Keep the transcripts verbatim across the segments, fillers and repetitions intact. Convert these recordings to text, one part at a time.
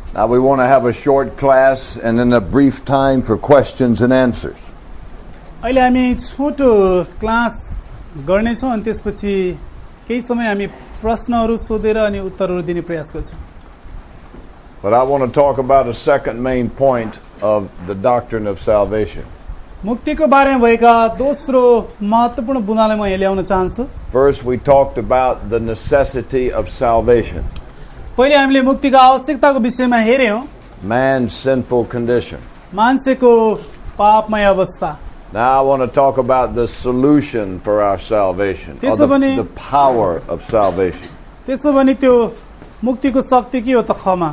Now we want to have a short class and then a brief time for questions and answers. अहिले हामी छोटो class गर्ने छौं अनि त्यसपछि केही समय हामी प्रश्नहरू सोधेर अनि उत्तरहरू दिने प्रयास गर्छौं. But I want to talk about a second main point of the doctrine of salvation. मुक्तिको बारेमा भएका दोस्रो महत्त्वपूर्ण बुँदालाई म यहाँ ल्याउन चाहन्छु. First, we talked about the necessity of salvation. पहिले हामीले मुक्तिको आवश्यकताको विषयमा हेर्यौं. Man's sinful condition. मान्छेको पापमय अवस्था. Now I want to talk about the solution for our salvation, or the, the power of salvation. त्यसो भने त्यो मुक्तिको शक्ति के हो त खमा?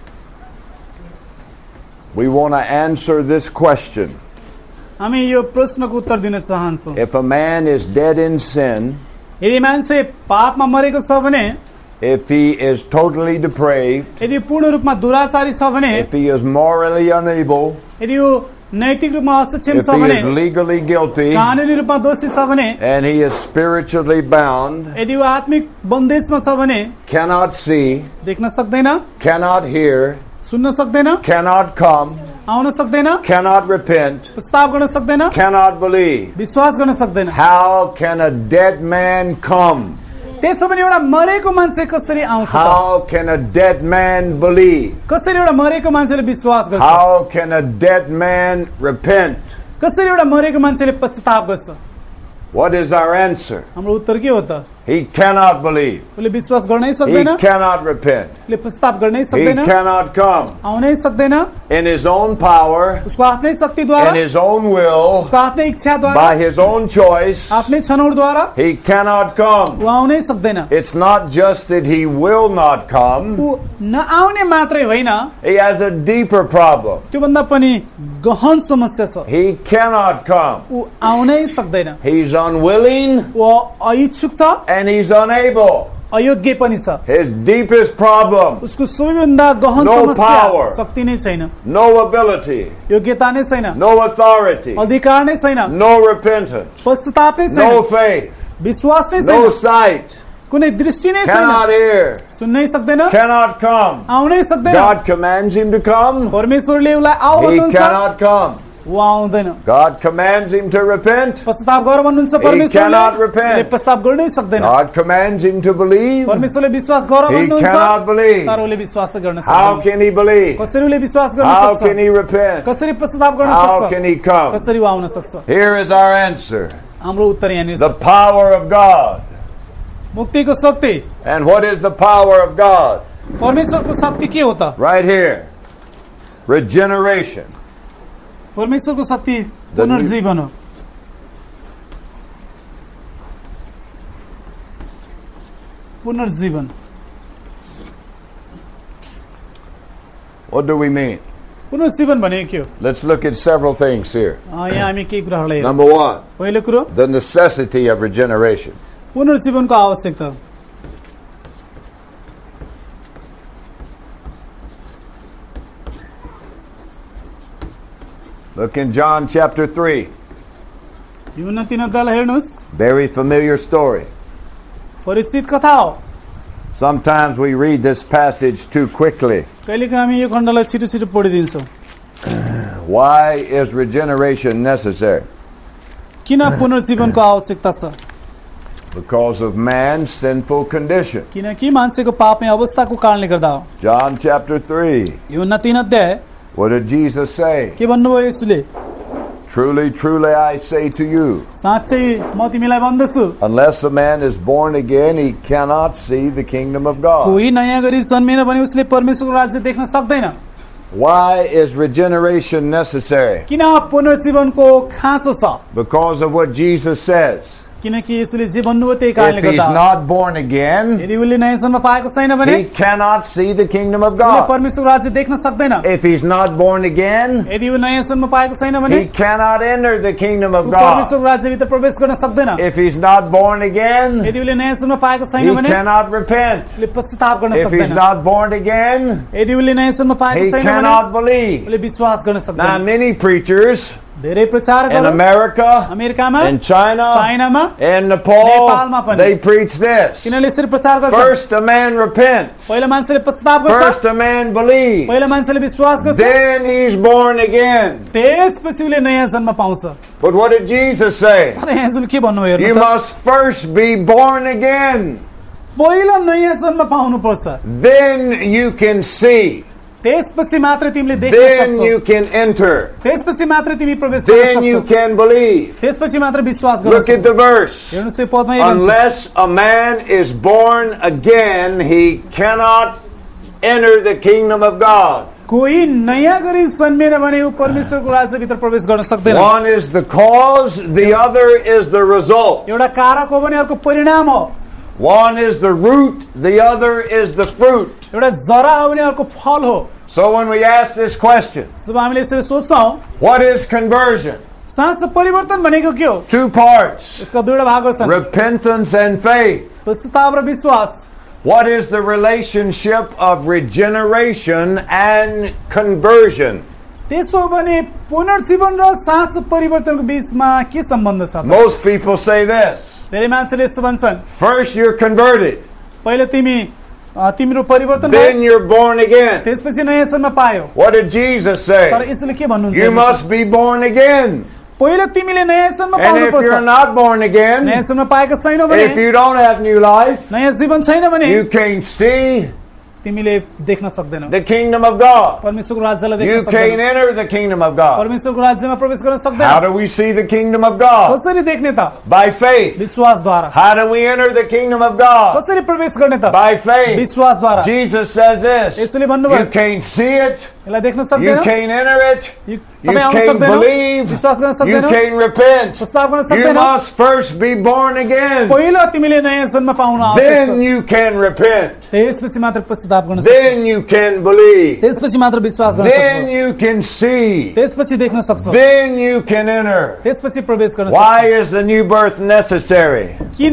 We want to answer this question. हामी यो प्रश्नको उत्तर दिन चाहन्छौं. If a man is dead in sin, यदि मान्छे पापमा मरेको छ भने, if he is totally depraved, यदि पूर्ण रूपमा दुराचारी छ भने, if he is morally unable, यदि यो नैतिक रूपमा असक्षम if छ he भने, is legally guilty, कानुनी रूपमा दोषी छ भने, and he is spiritually bound, यदि वो आत्मिक बन्देजमा छ भने, cannot see, देख्न सक्दैन, cannot hear, सुन्न सक्दैन, cannot come, आउन सक्दैन, cannot repent, प्रस्ताव गर्न सक्दैन, cannot believe. विश्वास गर्न सक्दैन. How can a dead man come? त्यसो भने एउटा मरेको मान्छे कसरी आउँछ? How can a dead man believe? कसरी एउटा मरेको मान्छेले विश्वास गर्छ? How can a dead man repent? कसरी एउटा मरेको मान्छेले पश्चाताप गर्छ? What is our answer? हाम्रो उत्तर के हो त? He cannot believe. उसले विश्वास गर्नै He सक्दैन. cannot repent. उसले पश्चाताप गर्नै He सक्दैन. cannot come. आउनै सक्दैन. In his own power, उसको आफ्नै शक्तिद्वारा, in his own will, उसको आफ्नै इच्छाद्वारा, by his own choice, आफ्नै छनौटद्वारा he cannot come. ऊ आउनै सक्दैन. It's not just that he will not come. ऊ नआउने मात्रै होइन, He has a deeper problem. त्यो भन्दा पनि गहन समस्या छ. He cannot come. ऊ आउनै सक्दैन. He's unwilling ऊ अइच्छुक छ, and he's unable. अयोग्य पनि छ. His deepest problem, उसको सबैभन्दा गहन No समस्या power. शक्ति नै छैन, no ability, योग्यता नै छैन, no authority, अधिकार नै छैन, no repentance, पश्चाताप नै no छैन, faith, विश्वास नै no छैन, sight, कुनै दृष्टि नै छैन, cannot hear, सुन्नै सक्दैन, cannot come. आउनै सक्दैन. God commands him to come. परमेश्वरले उसलाई आऊ He भन्नुहुन्छ, cannot come. ऊ आउँदैन. God commands him to repent. पश्चाताप गर भन्नुहुन्छ He परमेश्वरले, cannot repent. उसले पश्चाताप गर्नै सक्दैन. God commands him to believe. परमेश्वरले विश्वास गर He भन्नुहुन्छ, cannot believe. तर उसले विश्वास गर्न How सक्दैन. can he believe? कसरी उसले विश्वास गर्न How सक्छ? can he repent? कसरी पश्चाताप गर्न How सक्छ? can he come? कसरी ऊ आउन सक्छ? Here is our answer. हाम्रो उत्तर यहाँनिर The छ. power of God. मुक्तिको शक्ति, And what is the power of God? परमेश्वरको शक्ति के हो त? Right here. Regeneration. परमेश्वरको शक्ति The new- पुनर्जीवन हो. पुनर्जीवन. What do we mean? पुनर्जीवन भनेको के हो? Let's look at several things here. अँ, यहाँ हामी केही कुराहरूलाई हेरौँ. Number one, पहिलो कुरो the necessity of regeneration. पुनर्जीवनको आवश्यकता. Look in John chapter three. यूहन्ना तीन अध्यायलाई हेर्नुहोस्. Very familiar story. परिचित कथा हो. Sometimes we read this passage too quickly. कहिलेकाहीँ हामी यो खण्डलाई छिटो छिटो पढिदिन्छौँ. Why is regeneration necessary? किन पुनर्जीवनको आवश्यकता छ? Because of man's sinful condition. किनकि मान्छेको पापमय अवस्थाको कारणले गर्दा हो. John chapter three. यूहन्ना तीन अध्याय. What did Jesus say? के भन्नुभयो यसुले? Truly, truly, I say to you, साँच्चै म तिमीलाई भन्दछु, unless a man is born again, he cannot see the kingdom of God. कोही नयाँ गरी जन्मेन भने उसले परमेश्वरको राज्य देख्न सक्दैन. Why is regeneration necessary? किन पुनर्जीवनको खाँचो छ? Because of what Jesus says. किनकि यसुले जे भन्नुभयो त्यही कारणले If he's गर्दा. not born again, यदि उसले नयाँ जन्म पाएको छैन भने he cannot see the kingdom of उसले God. परमेश्वरको राज्य देख्न सक्दैन. If he's not born again, यदि ऊ नयाँ जन्म पाएको छैन भने he cannot enter the kingdom of ऊ God. परमेश्वरको राज्यभित्र प्रवेश गर्न सक्दैन. If he's not born again, यदि उसले नयाँ जन्म पाएको he छैन भने cannot repent. उसले पश्चाताप गर्न If he's सक्दैन. not born again, यदि उसले नयाँ जन्म पाएको he छैन भने cannot believe. उसले विश्वास गर्न Now, सक्दैन. many preachers धेरै प्रचार In गरौँ America, अमेरिकामा in China, चाइनामा in Nepal, नेपालमा पनि they preach this. किनले यसरी प्रचार गर्छ First a man repents. पहिला मान्छेले पश्चाताप गर्छ First a man believes. पहिला मान्छेले विश्वास गर्छ Then he's born again. त्यसपछि उले नयाँ जन्म पाउँछ But what did Jesus say? तर यहाँले के भन्नुभयो You हेर्नु त must first be born again. पहिला नयाँ जन्म पाउनु पर्छ Then you can see. त्यसपछि मात्र तिमीले देख्न Then सक्छौ you can enter. त्यसपछि मात्र तिमी प्रवेश गर्न Then you सक्छौ can believe. त्यसपछि मात्र विश्वास गर्न Look at सक्छौ the verse. हेर्नुस् त्यो पदमा के भन्छ Unless a man is born again, he cannot enter the kingdom of God. कोही नयाँ गरी जन्मेन भने ऊ परमेश्वरको राज्यभित्र प्रवेश गर्न सक्दैन One is the cause, the other is the result. एउटा कारक हो भने अर्को परिणाम हो One is the root, the other is the fruit. एउटा जरा हो भने अर्को फल हो So when we ask this question, जब हामीले यसरी सोच्छौं what is conversion? साँचो परिवर्तन भनेको के हो Two parts, यसका दुईटा भागहरू छन् repentance and faith. पश्चाताप र विश्वास What is the relationship of regeneration and conversion? त्यसो भने पुनर्जीवन र साँचो परिवर्तनको बीचमा के सम्बन्ध छ त Most people say this. धेरै मान्छेले यसो भन्छन् First you're converted, पहिला तिमी अ, तिम्रो परिवर्तन भयो then you're born again. त्यसपछि नयाँ जन्म पायो What did Jesus तर say? यसोले के भन्नुहुन्छ You हेर्नुहोस्। must be born again. पहिला तिमीले नयाँ जन्म And पाउनु if you're पर्छ not born नयाँ again, जन्म पाएको छैनौ भने if you don't have new life, नयाँ जीवन छैन भने you can't see तिमीले देख्न सक्दैनौ the kingdom of God. परमेश्वरको राज्यलाई देख्न You can't सक्दैनौ enter the kingdom of God. परमेश्वरको राज्यमा प्रवेश गर्न How सक्दैनौ do we see the kingdom of God? कसरी देख्ने त By faith. विश्वासद्वारा How do we enter the kingdom of God? कसरी प्रवेश गर्ने त By faith. विश्वासद्वारा Jesus says this. यसोले भन्नुभयो You can't see it. यसलाई देख्न You सक्दैनौ can't enter it. You- You तपाई आउन can't सक्दैनौ believe. विश्वास गर्न You सक्दैनौ can't repent. प्रस्ताव गर्न You सक्दैनौ must first be born again. पहिला तिमीले नयाँ जन्म पाउन आवश्यक Then छ you can repent. त्यसपछि मात्र पश्चाताप गर्न सक्छौ Then you can believe. त्यसपछि मात्र विश्वास गर्न Then सक्छौ you can see. त्यसपछि देख्न सक्छौ Then you can enter. त्यसपछि प्रवेश गर्न Why सक्छौ is the new birth necessary? किन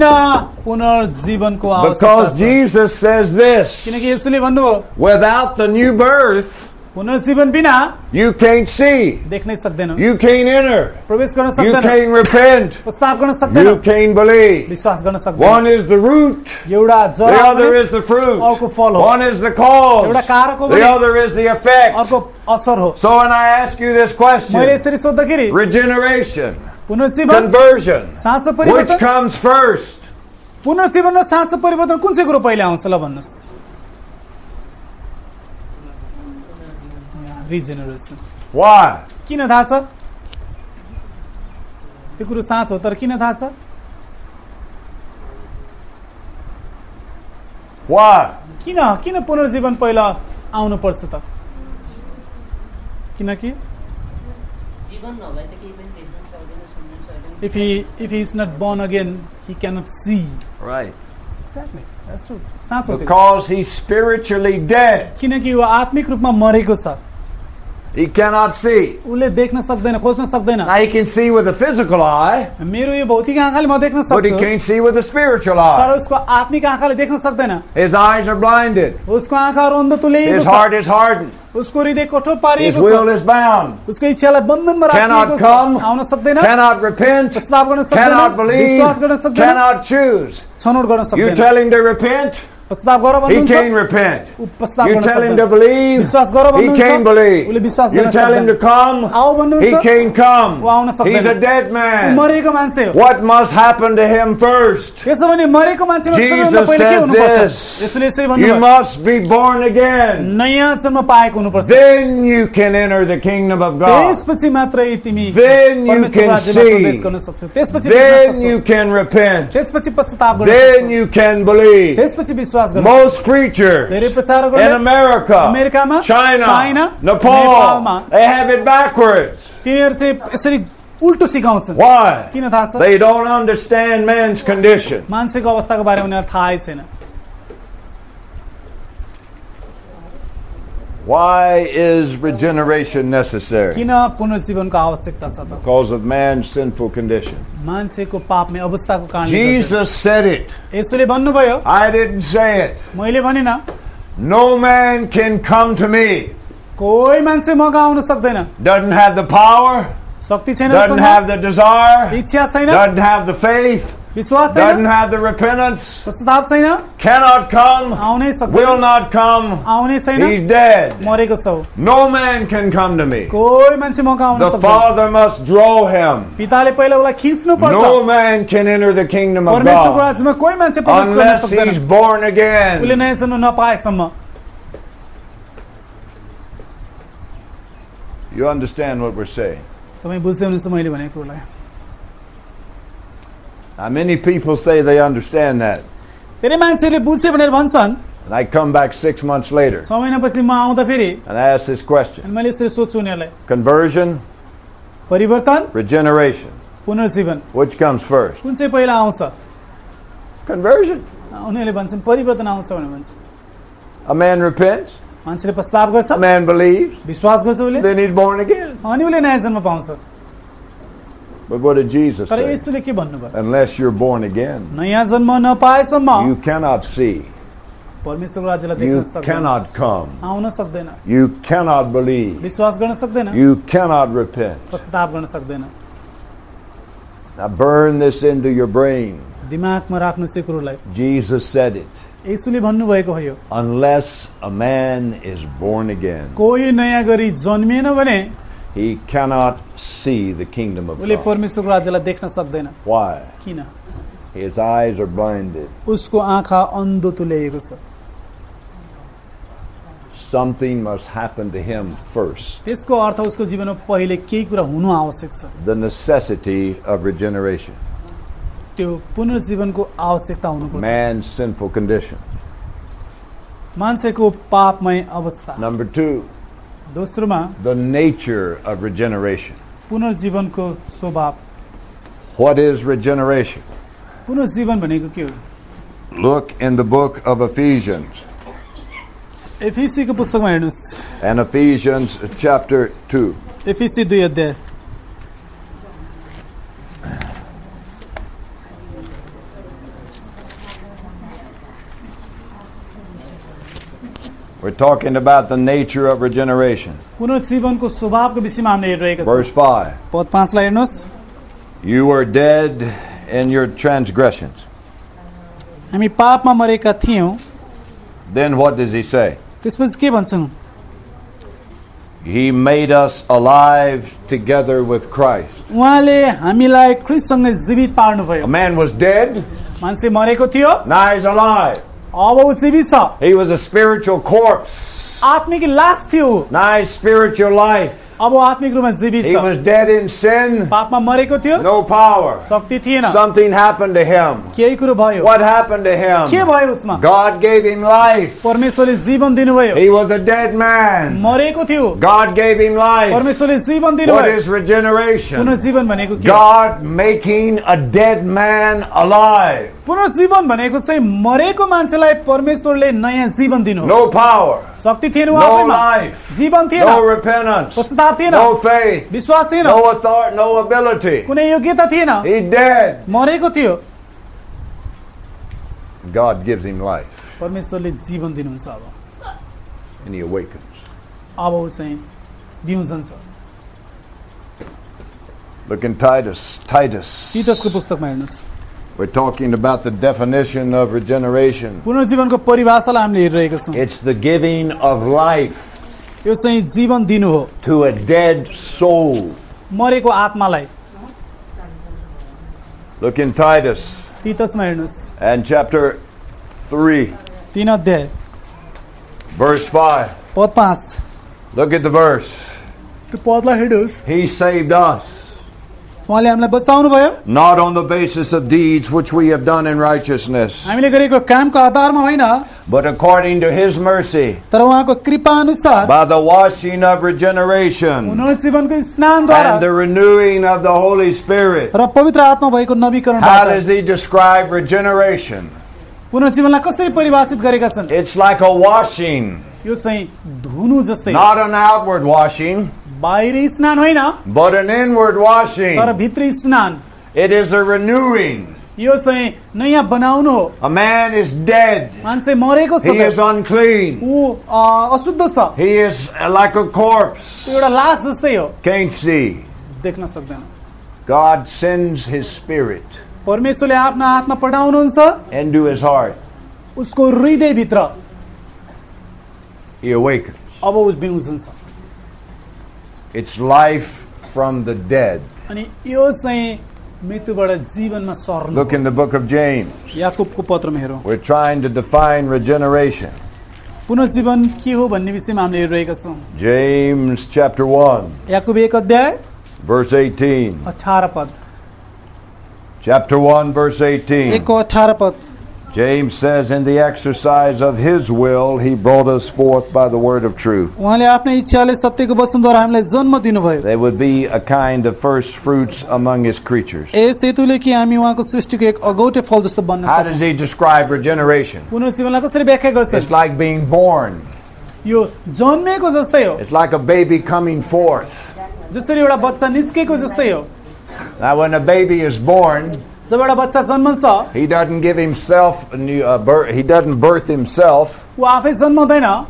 पुनर्जीवनको आवश्यकता Because छ Jesus says this. किनकि यसोले भन्नुभयो Without the new birth, पुनर्जीवन बिना you can't see. देख्नै सक्दैनौ You can't enter. प्रवेश गर्न You सक्दैनौ can't repent. प्रस्ताव गर्न सक्दैनौ You can't believe. विश्वास गर्न सक्दैनौ One is the root. एउटा The जरा other भने is the fruit. अर्को फल हो One is the cause. एउटा कारक हो The भने other is the effect. अर्को असर हो So when I ask you this मैले question, यसरी सोध्दाखेरि regeneration, पुनर्जीवन conversion, साँचो which परिवर्तन comes first? पुनर्जीवन र साँचो परिवर्तन कुन चाहिँ कुरो पहिले आउँछ ल भन्नुहोस् रिजेनरेसन Why? किन थाहा छ त्यो कुरो साँच हो तर किन थाहा छ Why? किन किन पुनर्जीवन पहिला आउनु पर्छ त किनकि if he if he is not born again he cannot see Right. exactly that's true साँच हो त्यो Because he's spiritually dead. किनकि यो आत्मिक रूपमा मरेको छ He cannot see. उसले देख्न सक्दैन खोज्न सक्दैन Now he can see with a physical eye, मेरो यो भौतिक आँखाले म देख्न but he सक्छु can't see with a spiritual तर eye. उसको आत्मिक आँखाले देख्न सक्दैन His eyes are blinded. उसको आँखाहरू अन्ध तुल्याइएको His छ heart is hardened. उसको हृदय कठोर His पारिएको will छ is bound. उसको इच्छालाई बन्धनमा Cannot राखिएको छ come. आउन सक्दैन Cannot repent. प्रस्ताव गर्न Cannot सक्दैन believe. विश्वास गर्न सक्दैन Cannot choose. छनौट गर्न You सक्दैन tell him to repent. प्रस्ताव गर He भन्नुहुन्छ can't repent. ऊ प्रस्ताव You गर्न tell him सक्दैन to believe. विश्वास गर He भन्नुहुन्छ can't believe. उसले विश्वास You गर्न tell him to सक्दैन come. आऊ He भन्नुहुन्छ can't come. ऊ आउन सक्दैन He's a dead ऊ man. मरेको मान्छे हो What must happen to him first? त्यसो भने मरेको मान्छेमा सबैभन्दा Jesus पहिले के says हुनुपर्छ this. यसले यसरी You भन्नुभयो must be born again. नयाँ जन्म पाएको हुनुपर्छ Then you can enter the kingdom of God. त्यसपछि मात्रै तिमी Then you परमेश्वरको can राज्यमा प्रवेश see. गर्न सक्छौ त्यसपछि Then देख्न you सक्छौ can repent. त्यसपछि पश्चाताप गर्न Then सक्छौ you can believe. त्यसपछि विश्वास गर्न Most preachers धेरै प्रचारकहरूले in America, अमेरिकामा China, चाइना Nepal, नेपालमा they have it backwards. तिनीहरू चाहिँ यसरी उल्टो सिकाउँछन् Why? किन थाहा छ They don't understand man's condition. मान्छेको अवस्थाको बारेमा उनीहरूलाई थाहै छैन Why is regeneration necessary? किन पुनर्जीवनको आवश्यकता छ त Because of man's sinful condition. मान्छेको पापमे अवस्थाको कारणले Jesus said it. यसोले भन्नुभयो I didn't say it. मैले भनिन No man can come to me. कोही मान्छे मगा आउन सक्दैन Doesn't have the power, शक्ति छैन doesn't have the desire, इच्छा छैन doesn't have the faith, विश्वास छैन doesn't have the repentance, पश्चाताप छैन cannot come, आउनै सक्दैन will not come, आउनै छैन he's dead. मरेको छ No man can come to me. कोही मान्छे मका आउन The सक्दैन Father must draw him. पिताले पहिला उलाई खिच्नु पर्छ No man can enter the kingdom of परमेश्वरको God राज्यमा कोही मान्छे प्रवेश गर्न unless सक्दैन he's born उले again. नयाँ जन्म नपाएसम्म You understand what we're saying? तपाई बुझ्दै हुनुहुन्छ मैले भनेको कुरालाई Now, many people say they understand that. धेरै मान्छेले बुझ्छे भनेर भन्छन् And I come back six months later छ महिनापछि म आउँदा फेरि and I ask this question. अनि मैले यसरी सोध्छु उनीहरूलाई Conversion, परिवर्तन regeneration. पुनर्जीवन Which comes first? कुन चाहिँ पहिला आउँछ Conversion. उनीहरूले भन्छन् परिवर्तन आउँछ भनेर भन्छ A man repents, मान्छेले पश्चाताप गर्छ a man believes, विश्वास गर्छ उसले then he's born again. अनि उसले नयाँ जन्म पाउँछ But what did Jesus तर say? येशूले के भन्नुभयो Unless you're born again, नयाँ जन्म नपाएसम्म you cannot see, परमेश्वरको राज्यलाई देख्न you सक्दैन cannot come, आउन सक्दैन you cannot believe, विश्वास गर्न सक्दैन you cannot repent. पश्चाताप गर्न सक्दैन Now burn this into your brain. दिमागमा राख्नुस् यो कुरोलाई Jesus said it. येशूले भन्नुभएको हो यो Unless a man is born again, कोही नयाँ गरी जन्मिएन भने he cannot see the kingdom of उसले God. परमेश्वरको राज्यलाई देख्न सक्दैन Why? किन His eyes are blinded. उसको आँखा अन्धो तुल्याएको छ Something must happen to him first. त्यसको अर्थ उसको जीवनमा पहिले केही कुरा हुनु आवश्यक छ The necessity of regeneration. त्यो पुनर्जीवनको आवश्यकता हुनुपर्छ Man's sinful condition. मान्छेको पापमय अवस्था Number two, दोस्रोमा the nature of regeneration. पुनर्जीवनको स्वभाव What is regeneration? पुनर्जीवन भनेको के हो Look in the book of Ephesians. एफिसीको पुस्तकमा हेर्नुस् And Ephesians chapter two. एफिसी दुई अध्याय We're talking about the nature of regeneration. पुनर्जीवनको स्वभावको विषयमा हामीले हेरिरहेका Verse छौँ five. पद पाँचलाई हेर्नुहोस् You were dead in your transgressions. हामी पापमा मरेका थियौँ Then what does he say? त्यसपछि के भन्छन् He made us alive together with Christ. उहाँले हामीलाई ख्रीष्टसँगै जीवित पार्नुभयो A man was dead, मान्छे मरेको थियो now he's alive. अब ऊ जीवित छ He was a spiritual corpse. आत्मिक लास थियो Now he's spiritual life. अब ऊ आत्मिक रूपमा जीवित He छ was dead in sin, पापमा मरेको थियो no power. शक्ति थिएन Something happened to him. केही कुरो भयो What happened to के him? भयो उसमा God gave him life. परमेश्वरले जीवन दिनुभयो He was a dead man. मरेको थियो God gave him life. परमेश्वरले जीवन What दिनुभयो is regeneration? पुनर्जीवन भनेको के हो? God making a dead man alive. पुनर्जीवन भनेको चाहिँ मरेको मान्छेलाई परमेश्वरले नयाँ जीवन दिनु हो। No power, शक्ति थिएन no आफैमा life, जीवन थिएन no repentance, पश्चाताप थिएन no faith, विश्वास थिएन no authority, no ability. कुनै योग्यता थिएन He's dead. मरेको थियो God gives him life परमेश्वरले जीवन दिनुहुन्छ अब and he awakens. अब ऊ चाहिँ बिउजन छ Look in Titus. Titus. तीतसको पुस्तकमा हेर्नुस् We're talking about the definition of regeneration. पुनर्जीवनको परिभाषालाई हामीले हेरिरहेका छौँ It's the giving of life यो चाहिँ जीवन दिनु हो to a dead soul. मरेको आत्मालाई Look in Titus तीतसमा हेर्नुस् and chapter three, तीन अध्याय verse five. पद पाँच Look at the verse. त्यो पदलाई हेर्नुहोस् He saved us, उहाँले हामीलाई बचाउनु भयो not on the basis of deeds which we have done in righteousness, हामीले गरेको कामको आधारमा होइन but according to His mercy, तर उहाँको कृपा अनुसार by the washing of regeneration पुनर्जीवनको स्नानद्वारा and the renewing of the Holy Spirit. र पवित्र आत्मा भएको How नवीकरणबाट does He describe regeneration? पुनर्जीवनलाई कसरी परिभाषित गरेका छन् It's like a washing, यो चाहिँ धुनु जस्तै not an outward washing, बाहिरी स्नान होइन but an inward washing. तर भित्री स्नान It is a renewing. यो चाहिँ नयाँ बनाउनु हो A man is dead. मान्छे मरेको छ He is unclean. ऊ अ, अशुद्ध छ He is like a corpse. त्यो एउटा लास जस्तै हो Can't see. देख्न सक्दैन। God sends his spirit परमेश्वरले आफ्नो आत्मा पठाउनुहुन्छ into his heart. उसको हृदय भित्र He awakens. अब उ बिउजन्छ। It's life from the dead. अनि यो चाहिँ मृत्युबाट जीवनमा सर्नु। Look in the book of James. याकूबको पत्रमा हेरौँ। We're trying to define regeneration. पुनर्जीवन के हो भन्ने विषयमा हामीले हेरिरहेका छौँ। James chapter one. याकूब एक अध्याय verse eighteen. अठारह पद। Chapter one verse eighteen. एक को अठारह पद। James says, in the exercise of his will, he brought us forth by the word of truth. उहाँले आफ्नो इच्छाले सत्यको वचनद्वारा हामीलाई जन्म दिनुभयो। They would be a kind of first fruits among his creatures. यस हेतुले कि हामी उहाँको सृष्टिको एक अगौटे फल जस्तो बन्न How does he describe regeneration? पुनर्जीवनलाई कसरी व्याख्या गर्छ? It's like being born. यो जन्मेको जस्तै हो। It's like a baby coming forth. जसरी एउटा बच्चा निस्केको जस्तै हो। Now when a baby is born, जब एउटा बच्चा जन्मन्छ, he doesn't give himself a new, uh, birth, he doesn't birth himself. उ आफै जन्माउँदैन।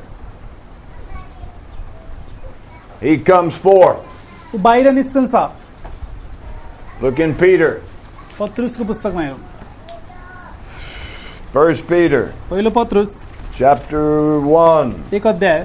He comes forth. उ बाहिर निस्कन्छ। Look in Peter. पत्रुसको पुस्तकमा हेरौँ। First Peter. पहिलो पत्रुस chapter one. एक अध्याय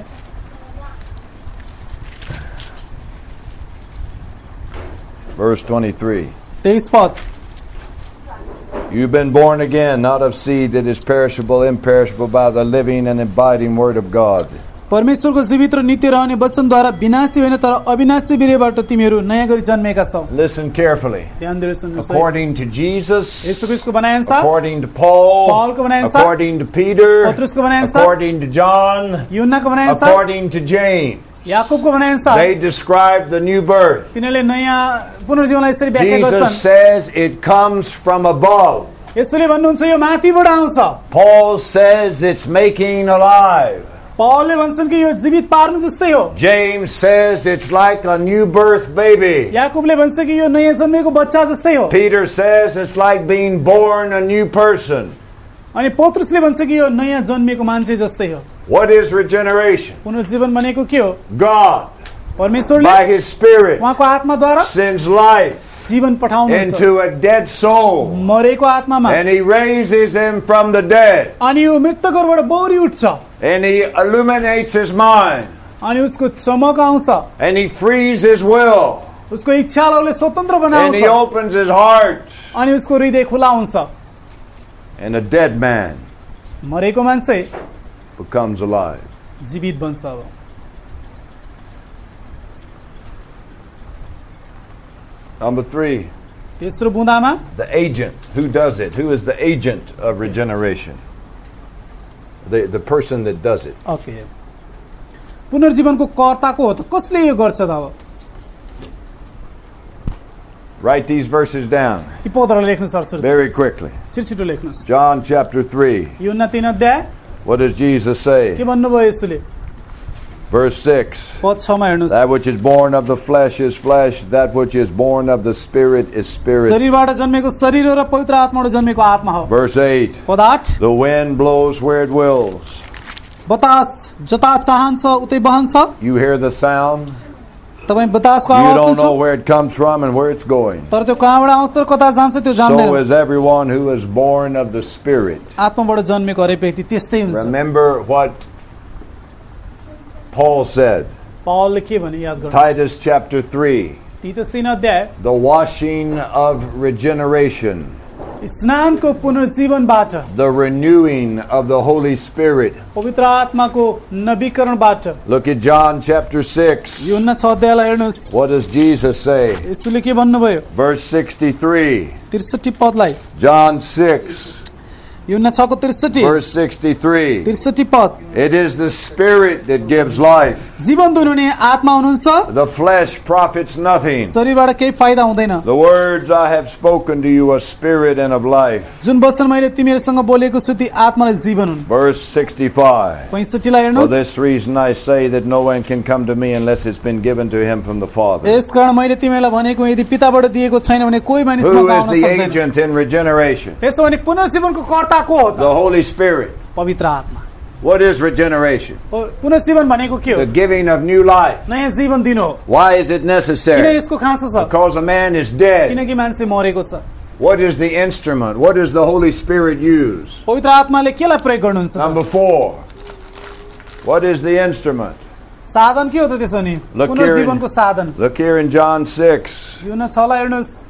verse twenty-three. तेईस पद। You've been born again, not of seed that is perishable, imperishable, by the living and abiding word of God. परमेश्वरको जीवित र नित्य रहने वचनद्वारा विनाशी होइन तर अविनाशी वीर्यबाट तिमीहरू नयाँ गरी जन्मेका छौ। Listen carefully. ध्यान दिएर सुन्नुहोस्। According to Jesus, Yeshu ख्रीष्टको भनाइअनुसार, according to Paul, पौलको भनाइअनुसार, according to Peter, पत्रुसको भनाइअनुसार, according to John, यूहन्नाको भनाइअनुसार, according to James, याकूबको भनाइअनुसार, they describe the new birth. तिनीहरूले नयाँ पुनर्जीवनलाई यसरी व्याख्या गर्छन्। Jesus says it comes from above. येशूले भन्नुहुन्छ यो माथिबाट आउँछ। Paul says it's making alive. पौलले भन्छन् कि यो जीवित पार्नु जस्तै हो। James says it's like a new birth baby. याकूबले भन्छ कि यो नयाँ जन्मेको बच्चा जस्तै हो। Peter says it's like being born a new person. अनि पत्रुसले भन्छ कि यो नयाँ जन्मेको मान्छे जस्तै हो। What is regeneration? पुनर्जीवन भनेको के हो? God, परमेश्वरले by his spirit, उहाँको आत्माद्वारा sends life जीवन पठाउनुहुन्छ into a dead soul, मरेको आत्मामा, and he raises him from the dead, अनि यो मृतकबाट बौरी उठ्छ, and he illuminates his mind, अनि उसको चमक आउँछ, and he frees his will, उसको इच्छाले स्वतन्त्र and he बनाउँछ, opens his heart, अनि उसको हृदय खुला हुन्छ, and a dead man मरेको मान्छे becomes alive. जीवित बन्छ। अब Number three, तेस्रो बुँदामा the agent. Who does it? Who is the agent of regeneration? The the person that does it. Okay पुनर्जीवनको कर्ताको हो त कसले यो गर्छ त? अब Write these verses down यी पदहरु लेख्नु सर्छ very quickly. छिटो छिटो लेख्नुस्। John chapter three. यूहन्ना तीन अध्याय What does Jesus say? के भन्नुभयो यसुले? Verse six. पद छ मा हेर्नुस्। That which is born of the flesh is flesh, that which is born of the spirit is spirit. शरीरबाट जन्मेको शरीर हो र पवित्र आत्माबाट जन्मेको आत्मा हो। Verse eight. पद आठ The wind blows where it wills. बतास जता चाहन्छ उतै बहन्छ। You hear the sound. तपाई बतासको You आवाज don't know सुन्छ where it comes from and where it's going. तर त्यो कहाँबाट आउँछ र कता जान्छ त्यो So जान्दैन। is everyone who is born of the spirit. आत्माबाट जन्मेको हरेक व्यक्ति त्यस्तै हुन्छ। Remember what Paul said. पौलले के भने याद गर्नुस्। Titus chapter three. तीतस तीन अध्याय The washing of regeneration. स्नानको पुनर्जीवनबाट, The renewing of the Holy Spirit. पवित्र आत्माको नवीकरणबाट। Look at John chapter six. यूहन्ना छ अध्यायलाई हेर्नुस्। What does Jesus say? यसुले के भन्नुभयो? Verse sixty-three. त्रिसठी पदलाई John six. यूहन्ना छ को त्रिसठी Verse sixty-three. त्रिसठी पद। It is the Spirit that gives life. जीवन दिनुहुने आत्मा हुनुहुन्छ, The flesh profits nothing. शरीरबाट केही फाइदा हुँदैन। The words I have spoken to you are spirit and of life. जुन वचन मैले तिमीहरूसँग बोलेको छु ती आत्मा र जीवन हुन्। Verse sixty-five. पैंसठीलाई For हेर्नुस्। this reason I say that no one can come to me unless it's been given to him from the Father. यसकारण मैले तिमीहरूलाई भनेको यदि पिताबाट दिएको छैन भने कोही मानिस Who ममा is आउन the सक्दैन। agent in regeneration? त्यसो भने पुनर्जीवनको कर्ता को हो त? The Holy Spirit. पवित्र आत्मा। What is regeneration? पुनर्जीवन भनेको के हो? The giving of new life. नयाँ जीवन दिनु हो. Why is it किन necessary? यसको खाँचो छ? Because a man is dead. किनकि मान्छे मरेको छ. What is the instrument? What does the Holy Spirit use? पवित्र आत्माले केलाई प्रयोग गर्नुहुन्छ? Number four. What is the instrument? साधन के हो त त्यसो नि? पुनर्जीवनको साधन. Look here in John six. युहन्ना छ लाई हेर्नुस्.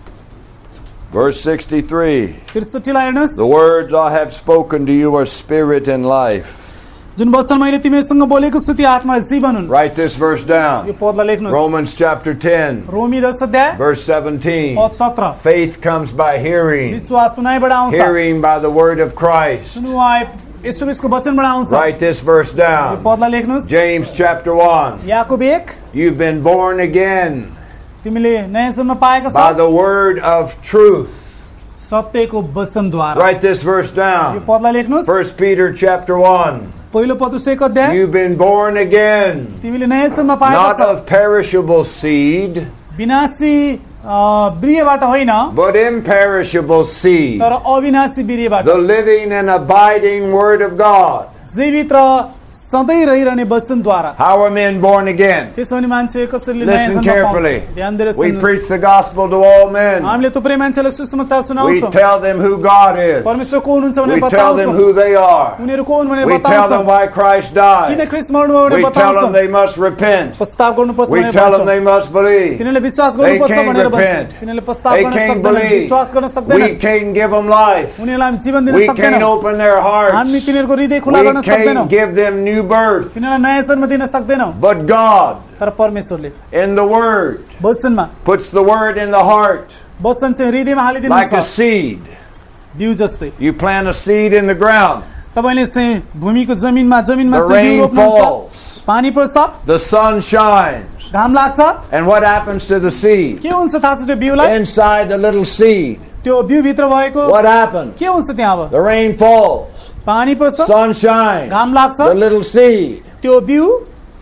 Verse sixty-three. त्रिसठी लाई हेर्नुस्. The words I have spoken to you are spirit and life. जुन वचन मैले तिमीसँग बोलेको छु त्यो आत्मा र जीवन हुन्. Write this verse down. Yo पदलाई लेख्नुस्. Romans chapter ten. रोमी दस अध्याय Verse seventeen. पद सत्र. Faith comes by hearing. विश्वास सुनाइबाट आउँछ. Hearing by the word of Christ. सुनुवाई Yesu ख्रीष्टको वचनबाट आउँछ. Write this verse yo down. पदलाई लेख्नुस्. James chapter one. याकूब एक. You've been born again तिमीले नयाँ जन्म पाएका by छौ the word of truth. सत्यको वचनद्वारा. Write this verse yo down. पदलाई लेख्नुस्. First Peter chapter one. पहिलो पत्रुस एक अध्याय. You've been born again, तिमीले नयाँ जन्म पाएका not छौ of perishable seed, विनाशी अ, बिर्यबाट होइन but imperishable seed, तर अविनाशी बिर्यबाट. the living and abiding word of God. जीवित र सधैँ रहिरहने वचनद्वारा. How are men born again? त्यसो भने मान्छे कसरी नयाँ Listen जन्म carefully. पाउँछ? ध्यान दिएर We सुन्नुस्. preach the gospel to all men. हामीले थुप्रै मान्छेलाई सुसमाचार We सुनाउँछौँ. tell them who God is. परमेश्वर को हुनुहुन्छ भनेर We tell them बताउँछौँ. who they are. उनीहरू को हुन् भनेर We tell them बताउँछौँ. why Christ किन died. ख्रीष्ट मर्नुभयो भनेर We tell them बताउँछौँ. they must repent. प्रस्ताव गर्नुपर्छ We भनेर tell them भन्छौँ. they must believe. तिनीहरूले विश्वास They गर्नुपर्छ can't भनेर repent. भन्छौँ. तिनीहरूले प्रस्ताव They गर्न can't सक्दैनन्, believe. विश्वास गर्न We सक्दैनन्. can't give them life. उनीहरूलाई हामी जीवन दिन We can't सक्दैनौँ. open their hearts. हामी तिनीहरूको हृदय खुला गर्न We सक्दैनौँ. can't give them new birth. तिनीहरूलाई नयाँ जन्म दिन सक्दैनौँ. But God, तर परमेश्वरले in the Word, वचनमा puts the Word in the heart वचन चाहिँ हृदयमा हालिदिनुहुन्छ. like a seed. बिउ जस्तै. You plant a seed in the ground. तपाईँले चाहिँ भूमिको जमिनमा जमिनमा The चाहिँ बिउ rain रोप्नुहुन्छ. falls. पानी पर्छ, The sun shines. घाम लाग्छ. And what happens to the seed? के हुन्छ थाहा छ त्यो बिउलाई? Inside the little seed, त्यो बिउ भित्र भएको what happens? के हुन्छ त्यहाँ अब? The rain falls. पानी पर्छ, Sun shines. घाम लाग्छ. The little seed, त्यो बिउ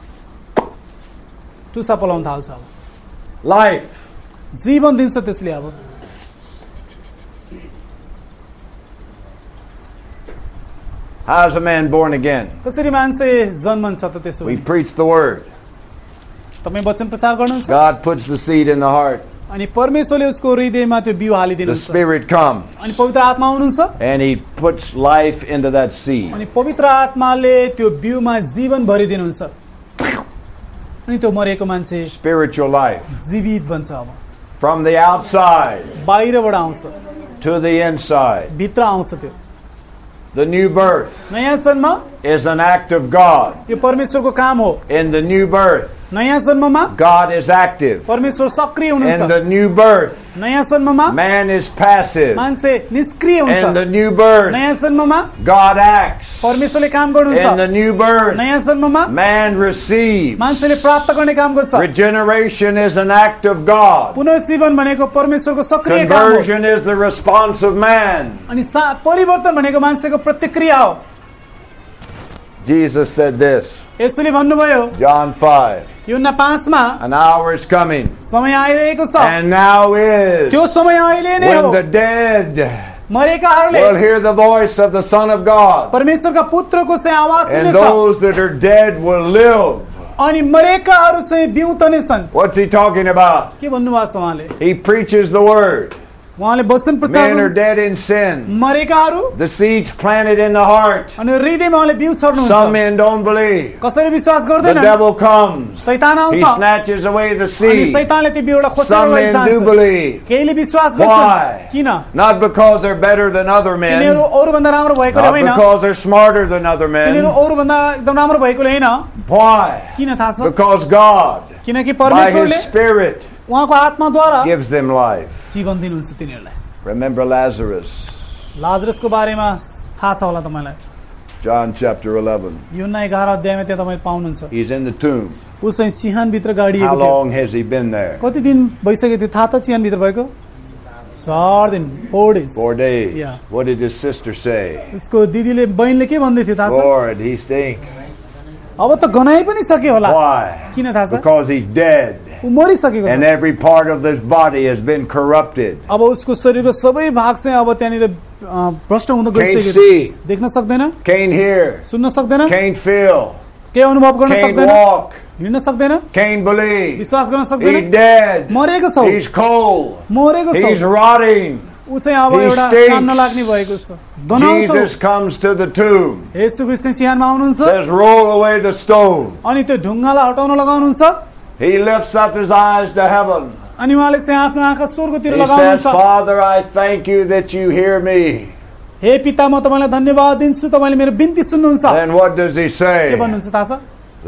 टुसा पलाउन थाल्छ. अब life. जीवन दिन्छ त्यसले. अब How is a man born again? कसरी मान्छे जन्मन्छ त त्यसो We भने? preach the Word. तपाईँ वचन प्रचार गर्नुहुन्छ God puts the seed in the heart. अनि परमेश्वरले उसको हृदयमा त्यो बिउ The हालिदिनुहुन्छ. Spirit comes अनि पवित्र आत्मा हुनुहुन्छ and He puts life into that seed. अनि पवित्र आत्माले त्यो बिउमा जीवन भरिदिनुहुन्छ. अनि त्यो मरेको मान्छे Spiritual life. जीवित बन्छ. अब From the outside बाहिरबाट आउँछ, to the inside. भित्र आउँछ. त्यो The new birth नयाँ जन्म is an act of God. यो परमेश्वरको काम हो. In the new birth, नयाँ जन्ममा God is active. परमेश्वर सक्रिय In हुनुहुन्छ. the new birth, नयाँ जन्ममा man is passive. मान्छे निष्क्रिय In the हुन्छ. new birth, नयाँ जन्ममा God acts. परमेश्वरले काम In the गर्नुहुन्छ. new birth, नयाँ जन्ममा man receives. मान्छेले प्राप्त गर्ने काम गर्छ. Regeneration is an act of God. पुनर्जीवन भनेको परमेश्वरको सक्रिय काम हो. Conversion is the response of man. अनि सा- परिवर्तन भनेको मान्छेको प्रतिक्रिया हो. Jesus said this, यसुले भन्नुभयो John five, युहन्ना पाँचमा an hour is coming, समय आइरहेको छ. and now is, त्यो समय अहिले नै हो. when the dead मरेकाहरूले will hear the voice of the Son of God, परमेश्वरका पुत्रको चाहिँ आवाज and सुन्नेछ. those that are dead will live. अनि मरेकाहरू चाहिँ बिउतनेछन्. What's he talking about? के भन्नुभएको छ उहाँले? He preaches the word. उहाँले वचन प्रचार Men are गर्नुहुन्छ. dead in sin. मरेकाहरू The seeds planted in the heart. अनि हृदयमा उहाँले बिउ Some छर्नुहुन्छ. men don't believe. कसैले विश्वास The गर्दैन. devil comes. शैतान He आउँछ snatches away the अनि seed. शैतानले त्यो बिउलाई खोसेर Some men do लैजान्छ. believe. केहीले विश्वास Why? गर्छन्. किन? Not because they're better than other तिनीहरू men. अरूभन्दा राम्रो भएकोले Not होइन. because they're smarter than other तिनीहरू men. अरूभन्दा एकदम राम्रो भएकोले होइन. Why? किन थाहा छ? Because God, किनकि by परमेश्वरले His Spirit, उहाँको आत्माद्वारा gives them life. जीवन दिनुहुन्छ तिनीहरूलाई. Remember Lazarus, लाजरसको बारेमा थाहा छ होला तपाईँलाई. John chapter eleven. युहन्ना एघार अध्यायमा त्यहाँ तपाईँ पाउनुहुन्छ. He's in the tomb. ऊ चाहिँ चिहानभित्र How गाडिएको थियो. long has he been there? कति दिन भइसकेको थियो थाहा त चिहानभित्र भएको? चार दिन, four days. Four days. Yeah. What did his sister say? उसको दिदीले बहिनीले के भन्दै थियो थाहा छ? Lord, he stinks. अब त गनाइ पनि सक्यो होला. Why? किन थाहा छ? Because he's dead. ऊ मरिसकेको And छ every part of this body has been corrupted. अब उसको शरीरको सबै भाग चाहिँ अब त्यहाँनिर अ, भ्रष्ट हुँदै Can't गइसकेको see, देख्न सक्दैन can't हेar, सुन्न सक्दैन can't feel, केही अनुभव गर्न can't सक्दैन walk, हिँड्न सक्दैन can't believe. विश्वास गर्न He's सक्दैन dead. मरेको छ He's cold. मरेको He's छ rotting. ऊ चाहिँ अब He एउटा stinks. काम नलाग्ने भएको छ गनाउँछ Jesus comes to the tomb, येशू ख्रीष्ट चाहिँ चिहानमा आउनुहुन्छ says, roll away the stone. अनि त्यो ढुङ्गालाई हटाउन लगाउनुहुन्छ He lifts up his eyes to heaven. अनि उहाँले चाहिँ आफ्नो आँखा स्वर्गतिर He says, लगाउनुहुन्छ Father, I thank you that you hear me. हे पिता म तपाईँलाई धन्यवाद दिन्छु तपाईँले मेरो बिन्ती सुन्नुहुन्छ Then what does he के say? भन्नुहुन्छ थाहा छ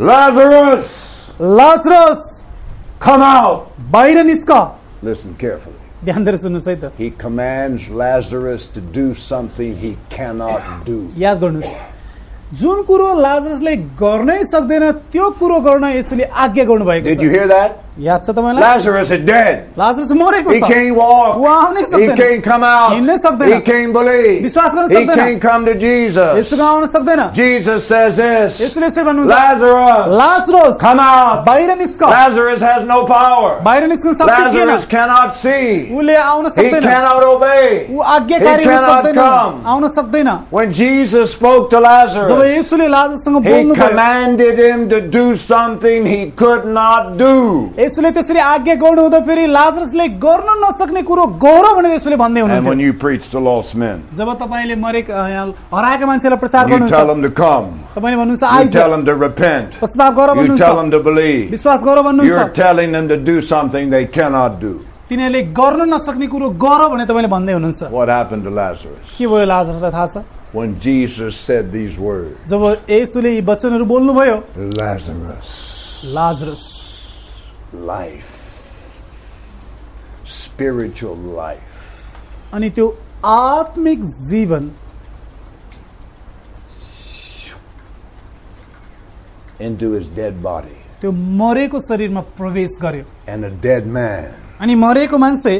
Lazarus, लाजरस come out. बाहिर निस्क Listen carefully. ध्यान दिएर सुन्नुहोस् है त He commands Lazarus to do something he cannot do. याद गर्नुहोस् जुन कुरो लाजरसले गर्नै सक्दैन त्यो कुरो गर्न यसुले आज्ञा गर्नुभएको Did छ you hear that? याद छ तपाईँलाई Lazarus is dead. लाजरस मरेको He छ can't walk. ऊ आउनै He सक्दैन can't come out. हिँड्नै सक्दैन He can't believe. विश्वास गर्न He सक्दैन can't come to Jesus. यसुको आउन सक्दैन Jesus says this. यसुले यसरी भन्नुहुन्छ Lazarus, लाजरस come out. बाहिर निस्क Lazarus has no power. बाहिर निस्कन शक्ति थिएन Lazarus cannot see. उसले आउन He सक्दैन cannot obey. ऊ आज्ञाकारी He हुन cannot सक्दैन come. आउन सक्दैन When Jesus spoke to जब Lazarus, येशूले लाजरसँग he बोल्नुभयो commanded him to do something he could not do. येशूले त्यसरी आज्ञा गर्नु हुँदा फेरि लाजरसले गर्न नसक्ने कुरो गर भनेर येशूले भन्दै And when हुनुहुन्थ्यो you preach to lost men, जब तपाईले मरेका यहाँ हराएका मान्छेलाई प्रचार you tell गर्नुहुन्छ them to come. तपाईले भन्नुहुन्छ You आइज tell them to repent. पश्चाताप गर You भन्नुहुन्छ tell them to believe. विश्वास गर You're भन्नुहुन्छ telling them to do something they cannot do. तिनीहरूले गर्न नसक्ने कुरो गर भने तपाईले भन्दै हुनुहुन्छ What happened to Lazarus? के भयो लाजरसलाई थाहा छ When Jesus said these words, जब येशूले यी वचनहरू बोल्नुभयो Lazarus, Lazarus life, spiritual life, अनि त्यो आत्मिक जीवन into his dead body. त्यो मरेको शरीरमा प्रवेश गर्यो And a dead man अनि मरेको मान्छे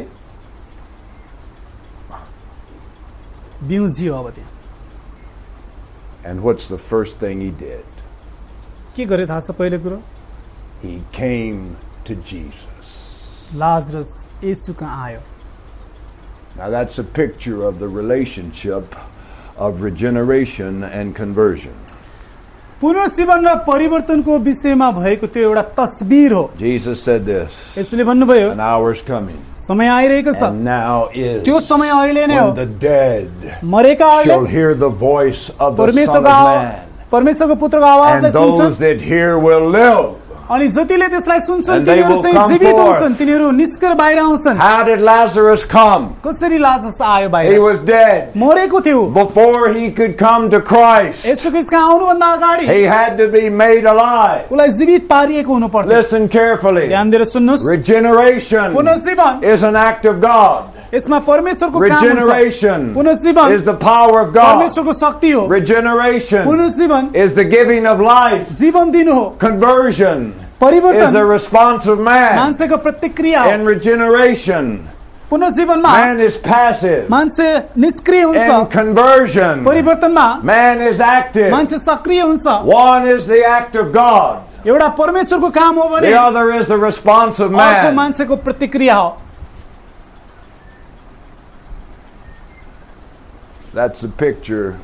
बिउजियो अब त्यहाँ And what's the first thing he did? के गर्यो थाहा छ पहिलो कुरो He came to Jesus. Lazarus येशू कहाँ आयो Now that's a picture of the relationship of regeneration and conversion. पुनर्जीवन र परिवर्तनको विषयमा भएको त्यो एउटा तस्बिर हो Jesus said this, येशूले भन्नुभयो an hour's coming, समय आइरहेको छ and now is त्यो समय अहिले नै हो when the dead मरेकाहरूले shall hear the voice of the Son of परमेश्वरको आवाज Man, परमेश्वरको पुत्रको and आवाजलाई those सुन्छन् that hear will live. अनि जतिले त्यसलाई सुन्छन् And they तिनीहरू will चाहिँ come जीवित forth. हुन्छन् तिनीहरू निस्केर बाहिर आउँछन् How did Lazarus come? कसरी लाजरस आयो He बाहिर was dead. मरेको थियो Before he could come to Christ, येशू ख्रीष्टका आउनुभन्दा अगाडि he had to be made alive. उसलाई जीवित पारिएको हुनु पर्थ्यो Listen carefully. ध्यान दिएर सुन्नुहोस् Regeneration पुनर्जीवन is an act of God. यसमा परमेश्वरको काम हुन्छ Regeneration पुनर्जीवन is the power of God. परमेश्वरको शक्ति हो Regeneration पुनर्जीवन is the giving of life. जीवन दिनु हो Conversion is परिवर्तन the response of man. मान्छेको प्रतिक्रिया हो In regeneration, पुनर्जीवनमा man is passive. मान्छे निष्क्रिय In हुन्छ conversion, परिवर्तनमा man is active. मान्छे सक्रिय हुन्छ One is the act of God. एउटा परमेश्वरको काम हो भने The other is the response of अर्को man. मान्छेको प्रतिक्रिया हो That's a picture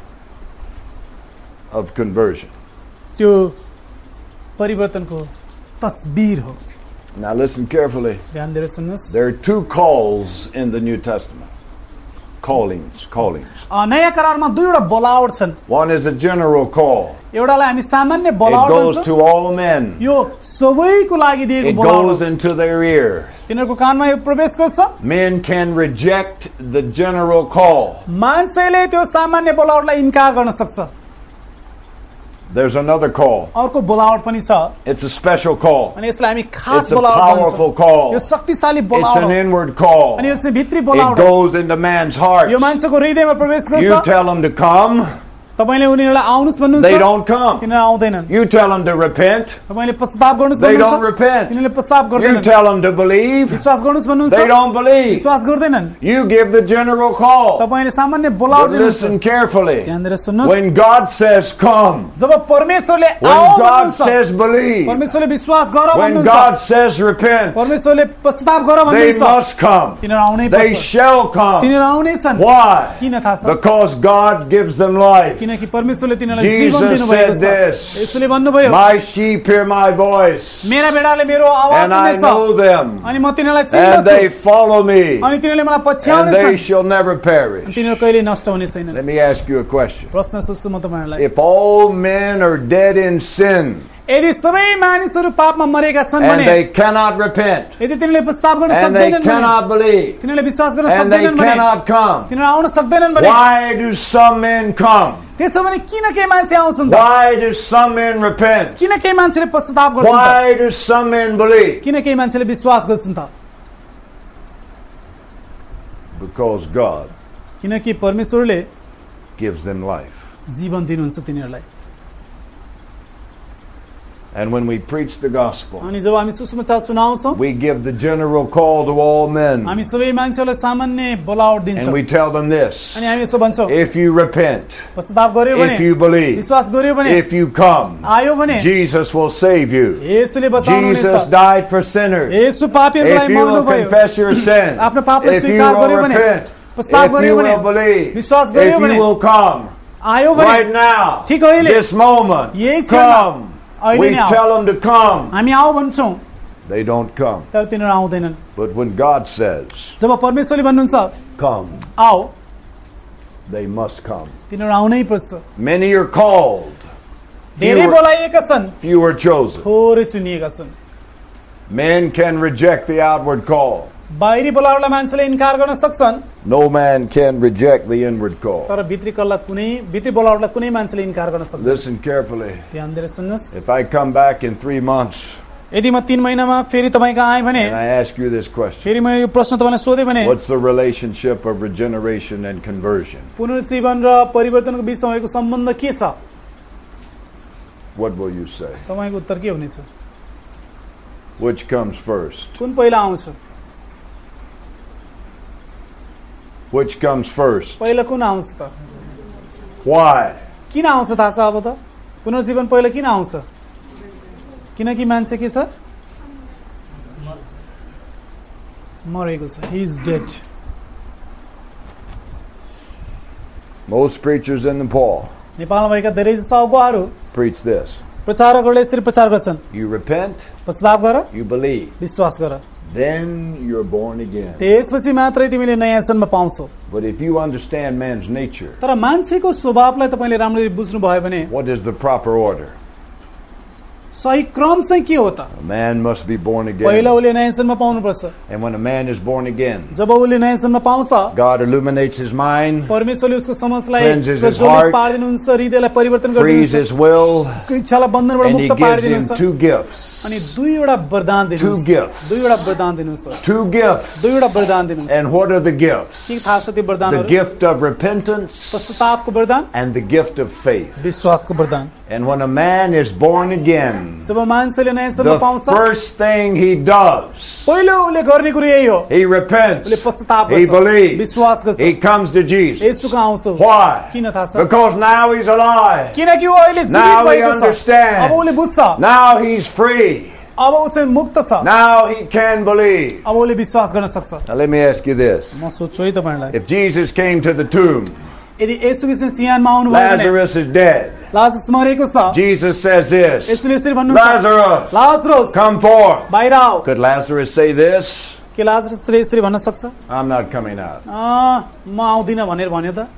of conversion. त्यो परिवर्तनको तस्बिर हो Now listen carefully. ध्यान दिएर सुन्नुहोस् There are two calls in the New Testament. Callings, callings. अ, नयाँ करारमा दुईवटा बोलावट छन् One is a general call. एउटालाई हामी सामान्य It बोलावट goes भन्छौँ to all men. यो सबैको लागि दिएको It बोलावट goes हो into their ear. तिनीहरूको कानमा यो प्रवेश गर्छ Men can reject the general call. मान्छेले त्यो सामान्य बोलावटलाई इन्कार गर्न सक्छ There's another call. अर्को बोलावट पनि छ It's a special call. अनि यसलाई हामी खास It's a बोलावट powerful भन्छौँ call. यो शक्तिशाली It's बोलावट an हो inward call. अनि यो चाहिँ भित्री It बोलावट हो goes into man's heart. यो मान्छेको हृदयमा प्रवेश You गर्छ tell him to come. तपाईले उनीहरुलाई आउनुस् They भन्नुहुन्छ don't come. तिनीहरु आउँदैनन् You tell them to repent. तपाईले पश्चाताप गर्नुस् They don't भन्नुहुन्छ repent. तिनीहरुले पश्चाताप You गर्दैनन् tell them to believe. विश्वास गर्नुस् भन्नुहुन्छ They don't believe. विश्वास गर्दैनन् You give the general call. तपाईले सामान्य But बोलाउ दिनुहुन्छ listen carefully. ध्यान दिएर सुन्नुस् When God says come, जब परमेश्वरले when आओ God भन्नुहुन्छ says believe, परमेश्वरले विश्वास गर when भन्नुहुन्छ God says repent, परमेश्वरले पश्चाताप गर they भन्नुहुन्छ must come. तिनीहरु आउनै They पर्छ shall come. तिनीहरु आउनै छन् Why? किन थाहा छ Because God gives them life. किनकि परमेश्वरले तिनीहरुलाई Jesus जीवन दिनुभएको said छ this. यसुले भन्नुभयो My sheep hear my voice, मेरा भेडाले मेरो आवाज and I सुन्नेछ know them, अनि म तिनीहरुलाई and they चिन्दछु follow me, अनि तिनीहरुले मलाई and पछ्याउने they छन् shall never perish. तिनीहरु कहिले नष्ट हुने छैनन् Let me ask you a question. प्रश्न सोध्छु म तपाईहरुलाई If all men are dead in sin, यदि सबै मानिसहरु पापमा मरेका छन् and भने they cannot repent, यदि तिनीहरुले पश्चाताप गर्न and they सक्दैनन् भने cannot believe, तिनीहरुले विश्वास गर्न and they सक्दैनन् भने cannot come, तिनीहरु आउन सक्दैनन् भने why do some men come? त्यसो भने किन केही मान्छे आउँछन् त Why do some men repent? किन केही मान्छेले पश्चाताप गर्छन् त Why do some men believe? किन केही मान्छेले विश्वास गर्छन् त Because God किनकि परमेश्वरले gives them life. जीवन दिनुहुन्छ तिनीहरुलाई And when we preach the gospel, अनि जब हामी सुसमाचार सुनाउँछौं we give the general call to all men, हामी सबै मान्छेहरूलाई सामान्य बोलावट and दिन्छौं we tell them this: अनि हामी यसो भन्छौं if you repent, पश्चाताप गर्यो भने if you believe, विश्वास गर्यो भने if you come, आयो भने Jesus will save you. येशूले Jesus बचाउनुहुनेछ died for sinners. Yeshu पापीहरुको If लागि you will मर्नुभयो confess your sin, आफ्नो पापलाई if you स्वीकार गर्यो will भने repent, पश्चाताप if गर्यो you भने will believe, विश्वास गर्यो if भने you will come, आयो भने right now, ठीक अहिले this moment, यही क्षणमा come. अहिले We नै आऊ tell them to come. हामी आऊ भन्छौं They don't come. तर तिनीहरु आउँदैनन् But when God says, जब परमेश्वरले भन्नुहुन्छ come, आऊ they must come. तिनीहरु आउनै पर्छ Many are called, धेरै few are, बोलाइएका छन् few are chosen. थोरै चुनिएका छन् Men can reject the outward call. बाहिरी बोलावटलाई मान्छेले इन्कार गर्न सक्छन् No man can reject the inward call. तर भित्री कल्ला कुनै भित्री बोलावटलाई कुनै मान्छेले इन्कार गर्न सक्दैन Listen carefully. ध्यान दिएर सुन्नुस् If I come back in three months यदि म तीन महिनामा फेरि तपाईँ कहाँ आएँ भने and I ask you this question, फेरि म यो प्रश्न तपाईँलाई सोधेँ भने what's the relationship of regeneration and conversion? पुनर्जीवन र परिवर्तनको बीचमा भएको सम्बन्ध के छ What will you say? तपाईँको उत्तर के हुनेछ Which comes first? कुन पहिला आउँछ Which comes first? पहिला कुन आउँछ त Why? किन आउँछ थाहा छ अब त पुनर्जीवन पहिला किन आउँछ किनकि मान्छे के छ मरेको छ he is dead Most preachers in Nepal नेपालमा भएका धेरै साउगाहरू preach this. प्रचारकहरूले यसरी प्रचार गर्छन् You repent, पश्चाताप गर you believe, विश्वास गर then you're born again. त्यसपछि मात्रै तिमीले नयाँ जन्म पाउँछौ But if you understand man's nature, तर मान्छेको स्वभावलाई तपाईले राम्ररी बुझ्नु भयो भने what is the proper order? सही क्रम चाहिँ के हो त A man must be born पहिला again. उसले नयाँ जन्म पाउनुपर्छ And when a man is born again, जब उसले नयाँ जन्म पाउँछ God illuminates his mind, परमेश्वरले उसको समझलाई Cleanses his प्रज्वलित heart, पारिदिनुहुन्छ हृदयलाई परिवर्तन frees गरिदिनुहुन्छ his will, उसको इच्छालाई बन्धनबाट and he मुक्त gives him पारिदिनुहुन्छ two gifts. अनि दुईवटा वरदान Two दिनुहुन्छ gifts. दुईवटा वरदान दिनुहुन्छ Two gifts. दुईवटा वरदान दिनुहुन्छ And what are the gifts? के थाहा छ त्यो The वरदानहरू gift of repentance पश्चातापको वरदान and the gift of faith. विश्वासको वरदान And when a man is born again, जब मान्छेले नयाँ जन्म the पाउँछ first thing he does, पहिलो उसले गर्ने कुरो यही हो he repents, उसले पश्चाताप he गर्छ believes, विश्वास गर्छ he comes to Jesus. येशूको आउँछ Why? किन थाहा छ Because now he's alive. किनकि ऊ अहिले Now जीवित he भएको छ understands. अब उसले बुझ्छ Now he's free. अब ऊ चाहिँ मुक्त छ Now he can believe. अब उसले विश्वास गर्न सक्छ Now let me ask you this. म सोध्छु है तपाईहरुलाई If Jesus came to the tomb, यदि येशू कृष्ण सियानमा आउनु भयो भने Lazarus is dead. लाजरस मरेको छ Jesus says this, येशूले यसरी भन्नुहुन्छ Lazarus, लाजरस come forth. बाहिर आऊ Could Lazarus say this? के लाजरसले यसरी भन्न सक्छ I'm not coming out. अँ, म आउँदिन भनेर भन्यो त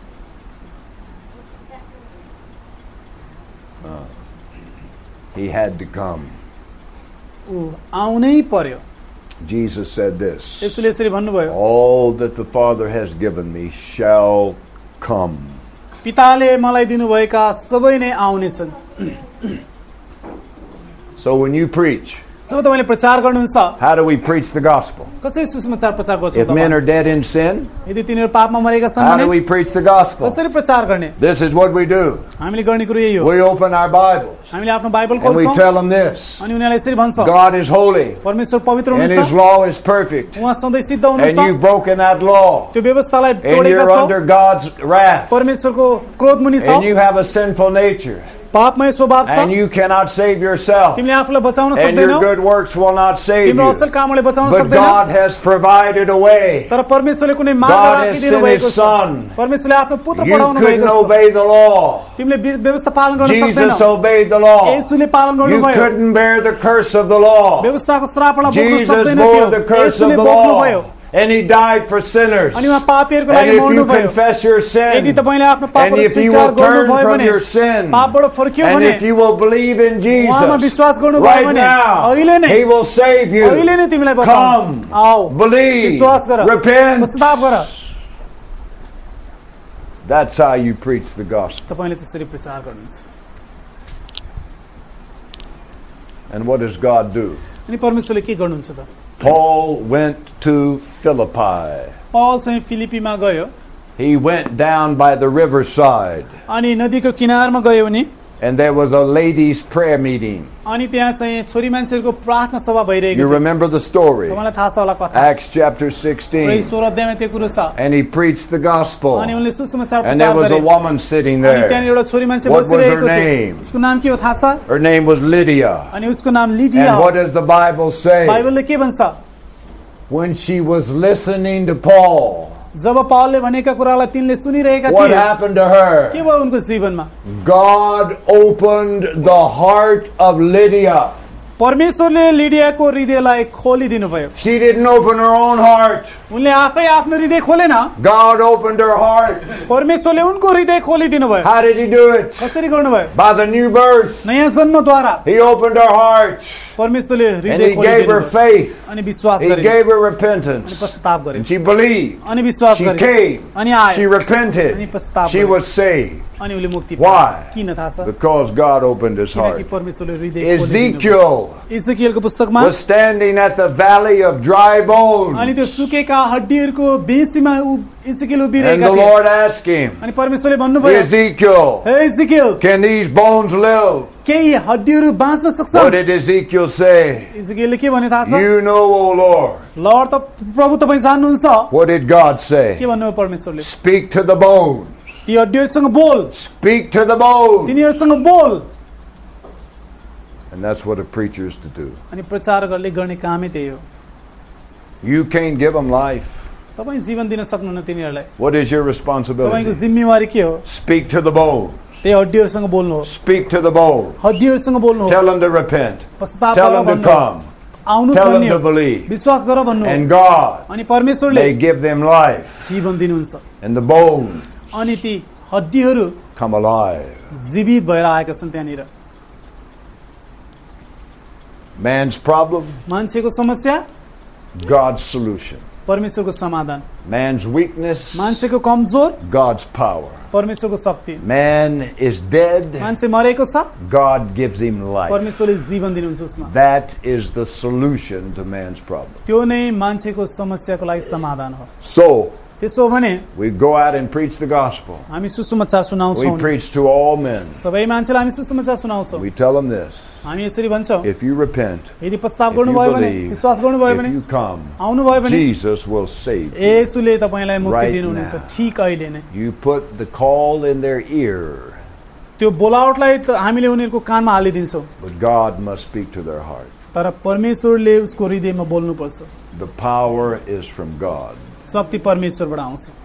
He had to come. ऊ आउनै पर्यो Jesus said this, येशूले यसरी भन्नुभयो all that the Father has given me shall come. पिताले मलाई दिनुभएका सबै नै आउनेछन् So when you preach, जब तपाईले प्रचार गर्नुहुन्छ How do we preach the gospel? कसरी सुसमाचार प्रचार गर्छौ If men are dead in sin, यदि तिनीहरु पापमा मरेका छन् how भने do we preach the gospel? कसरी प्रचार गर्ने This is what we do. हामीले गर्ने कुरो यही हो We open our Bibles हामीले आफ्नो बाइबल and we खोल्छौं tell them this. अनि उनीहरुलाई यसरी भन्छौं God is holy परमेश्वर पवित्र and His हुनुहुन्छ law is perfect. उहाँ सधैँ सिद्ध And हुनुहुन्छ you've broken that law. त्यो व्यवस्थालाई And तोडेका you're छौ under God's wrath. परमेश्वरको क्रोध मुनि छौ And you have a sinful nature. पापमय स्वभाव छ And you cannot save yourself. तिमीले आफूलाई बचाउन And सक्दैनौ your good works will not save तिम्रो you. असल कामले बचाउन But सक्दैन God has provided a way. तर परमेश्वरले कुनै मार्ग God has राखिदिनु sent भएको His छ Son. परमेश्वरले आफ्नो पुत्र You पठाउनु couldn't भएको छ obey the law. तिमीले वि- व्यवस्था पालन गर्न Jesus सक्दैनौ obeyed the law. येशूले पालन You गर्नुभयो couldn't bear the curse of the law. व्यवस्थाको श्रापलाई बोक्न Jesus सक्दैन bore the थियो curse of येशूले the बोक्नुभयो law. And He died for sinners. अनि उहाँ पापीहरुको And लागि if you मर्नुभयो confess your यदि sin, तपाईले आफ्नो and पापहरु if you स्वीकार will turn गर्नुभयो from भने your sin, पापबाट फर्कियो and भने if you will believe in उहाँमा Jesus, विश्वास गर्नुभयो right भने now, अहिले नै He will save अहिले नै you. तिमीलाई Come, बचाउँछ आओ believe, विश्वास गर repent. पश्चाताप गर That's how you preach the gospel. तपाईले त्यसरी प्रचार गर्नुहुन्छ And what does God do? अनि परमेश्वरले के गर्नुहुन्छ त Paul went to Philippi. Paul चाहिँ फिलिपीमा गयो He went down by the riverside, अनि नदीको किनारमा गयो उनी and there was a ladies' prayer meeting. अनि त्यहाँ चाहिँ छोरी मान्छेहरुको प्रार्थना सभा You भइरहेको थियो remember the story? तपाईलाई थाहा छ होला कथा Acts chapter र sixteen. सोह्र अध्यायमा त्यो कुरो छ And he preached the gospel. अनि उनले सुसमाचार And there प्रचार was a गरे woman sitting अनि त्यहाँ there. एउटा छोरी मान्छे What was her बसिरहेको थियो name? उसको नाम के हो थाहा छ Her name was Lydia. अनि उसको नाम लिडिया And हो what does the Bible say? बाइबलले के भन्छ When she was listening to Paul, जब पौलले भनेका कुरालाई तिनले सुनिरहेका what थिए happened to के her? भयो उनको जीवनमा God opened the heart of Lydia. परमेश्वरले लिडियाको हृदयलाई खोलिदिनु भयो She didn't open her own heart. उनले आफै आफ्नो हृदय खोलेन God opened her heart. परमेश्वरले उनको हृदय खोलिदिनु भयो How did He do it? कसरी गर्नुभयो By the new birth. नयाँ जन्मद्वारा He opened her heart. परमेश्वरले And हृदय He gave खोलिदिनु her भयो faith. अनि विश्वास He गरे gave her अनि repentance. पश्चाताप गरे And she believed. अनि विश्वास She गरे came. अनि She आयो repented. अनि पश्चाताप She गरे was saved. अनि उले मुक्ति Why? पाए किन थाहा छ Because God opened his heart. किनकि परमेश्वरले हृदय खोलिदिनु भयो Ezekiel इजकियलको पुस्तकमा was standing at the valley of dry अनि bones. त्यो सुकेका हड्डीहरुको बेसीमा इजकियल And उभिरहेका the थिए Lord asked him, अनि परमेश्वरले भन्नुभयो Ezekiel, hey Ezekiel can these bones live? के यी हड्डीहरु बाँच्न What सक्छन् did Ezekiel say? इजकियलले के भने थाहा छ You know, O Lord. Lord त प्रभु तपाई जान्नुहुन्छ What did God के say? भन्नुभयो परमेश्वरले Speak to the bones. ती हड्डीहरुसँग बोल Speak to the bones. तिनीहरुसँग बोल And that's what a preacher is to do. अनि प्रचारकहरूले गर्ने कामै त्यही हो You can't give them life. तपाई जीवन दिन सक्नुहुन्न तिनीहरुलाई What is your तपाईको responsibility? जिम्मेवारी के हो Speak to the bones. त्यही हड्डीहरुसँग बोल्नु हो Speak to the bones. हड्डीहरुसँग बोल्नु हो Tell them to repent. पश्चाताप Tell गर them to भन्नु come. आउनुस् Tell them भन्ने to हो believe. विश्वास गर भन्नु हो And God अनि परमेश्वरले may give them life. जीवन दिनुहुन्छ And the bones अनि ती हड्डीहरु come alive. जीवित भएर आएका छन् त्यहाँनिर Man's problem, मान्छेको समस्या God's solution. परमेश्वरको समाधान Man's weakness, मान्छेको कमजोर God's power. परमेश्वरको शक्ति Man is dead, मान्छे मरेको छ God gives him life. परमेश्वरले जीवन दिनुहुन्छ उसमा That is the solution to man's problem. त्यो नै मान्छेको समस्याको लागि समाधान हो So, त्यसो भने we go out and preach the gospel. हामी सुसमाचार सुनाउँछौँ We preach to all men. सबै मान्छेलाई हामी सुसमाचार सुनाउँछौँ We tell them this. हामी यसरी भन्छौँ If you repent, यदि पश्चाताप if you गर्नुभयो भने believe, विश्वास गर्नुभयो भने if you come, आउनुभयो भने Jesus will save you. येशूले तपाईलाई मुक्ति Right दिनुहुनेछ now. ठीक अहिले नै You put the call in their ear, त्यो बोलावटलाई त हामीले उनीहरूको कानमा हालिदिन्छौँ but God must speak to their heart. तर परमेश्वरले उसको हृदयमा बोल्नुपर्छ The power is from God. शक्ति परमेश्वरबाट आउँछ